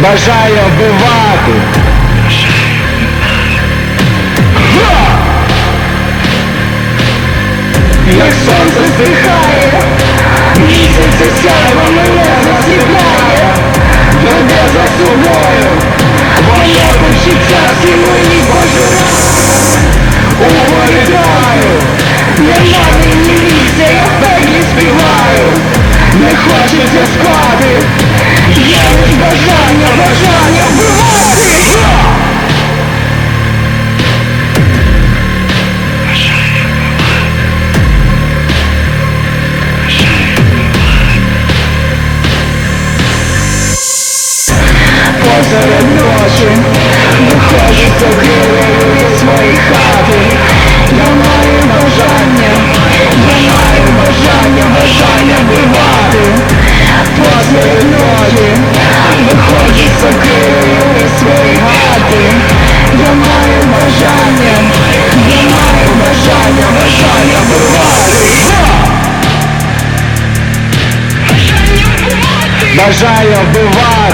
бажаю вбивати. Як сонце стихає, місяця сяйво мене засипає, веде за собою, моє почуття всі мої пожирає. Уповідаю, нема мені місця, я в пеклі співаю. Не хочеться спати, є лиш бажання вбивати. Посеред ночі виходжу з огилею від своєї хати. Я маю бажання вбивати. Посеред ночі виходжу з огилею від своєї хати. Я маю бажання вбивати. Бажаю вбивати.